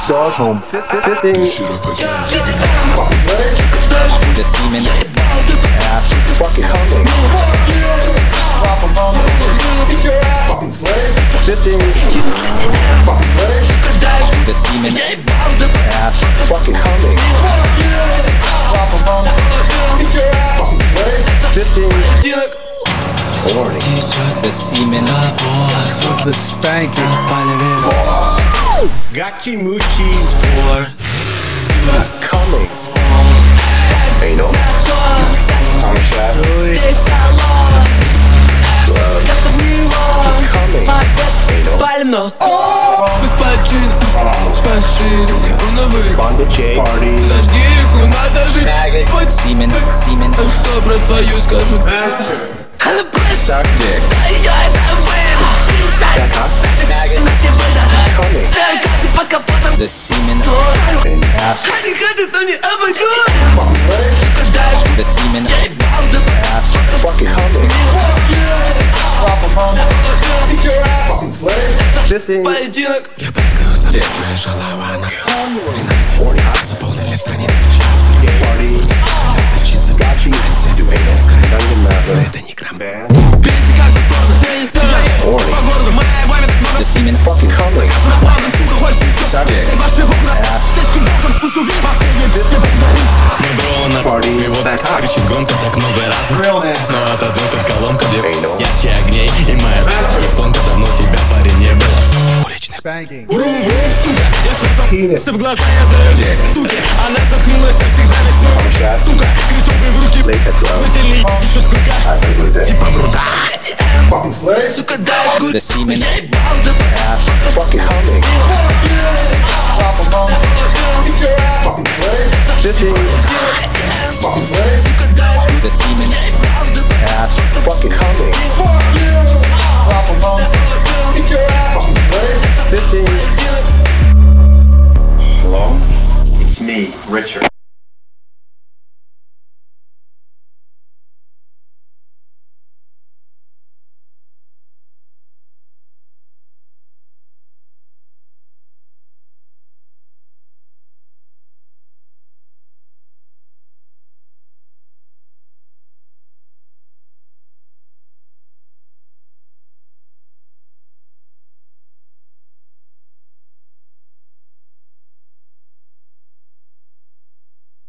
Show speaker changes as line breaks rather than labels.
dog home. Fisting.
The semen. Ass.
Fucking coming. Fisting.
The semen. Ass.
Fucking coming. Fisting. Horny.
The semen.
The spanking.
Gachi Muchi's coming. Anal. I'm shadowy. Coming. Anal.
Палим нос. Господин, пошире, унывай.
Bondage. Party.
Зажги их, надо жить.
Semen. Semen.
Что про твою скажут?
Suck dick. Coming.
The semen. Ass. The semen. Ass.
Fucking coming. Fisting.
Поединок.
Я прыгаю за своей шалавана. 13 заполнили страницы чаптер.
Party.
Зачиться
Gachi. Dungeon Master.
это не грамм.
Band.
The semen.
Fucking coming. Suck dick.
Ass.
Party.
Кричит громко так много раз.
Real man.
Но от одной только ломка, где
Anal.
ярче огней. И моя японка, давно тебя, парень, не было. Уличный
Spanking.
Penis.
в глаза я даю суки. Она заткнулась навсегда весной.
I'm shot.
Критовые в руки.
Latex love.
Тельный еще сколько. Типа бруда.
The semen. Ass.
Fucking coming. Fisting.